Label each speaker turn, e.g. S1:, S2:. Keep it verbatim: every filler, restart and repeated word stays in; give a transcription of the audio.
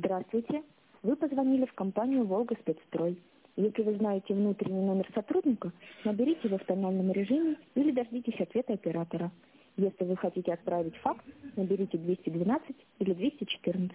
S1: Здравствуйте. Вы позвонили в компанию «Волга Спецстрой». Если вы знаете внутренний номер сотрудника, наберите его в тональном режиме или дождитесь ответа оператора. Если вы хотите отправить факс, наберите двести двенадцать или двести четырнадцать.